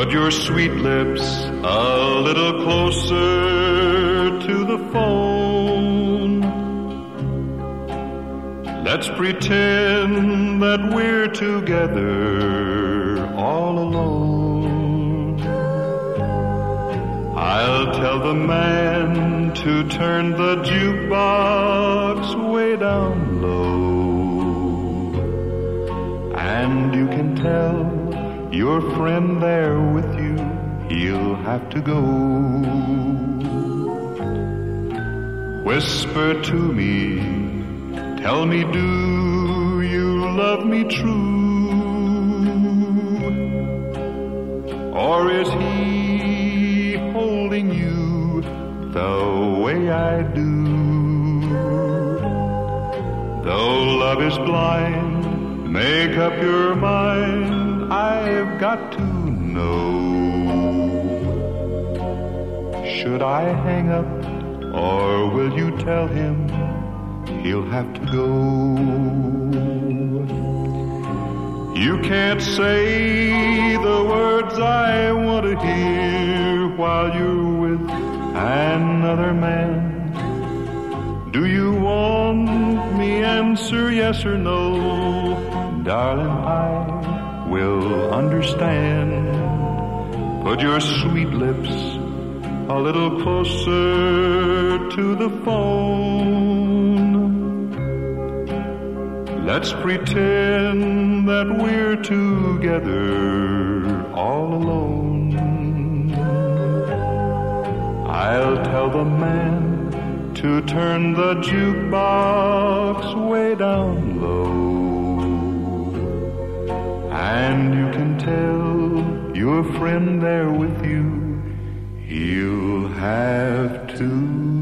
Put your sweet lips a little closer to the phone. Let's pretend that we're together all alone. I'll tell the man to turn the jukebox way down low. And you can tell your friend there with you, he'll have to go. Whisper to me, tell me, do you love me true? Or is he holding you the way I do? Though love is blind, make up your mind, I've got to know. Should I hang up, or will you tell him he'll have to go? You can't say the words I want to hear while you're with another man. Do you want me answer yes or no? Darling, I will understand. Put your sweet lips a little closer to the phone. Let's pretend that we're together all alone. I'll tell the man to turn the jukebox way down low. And you can tell your friend there with you, he'll have to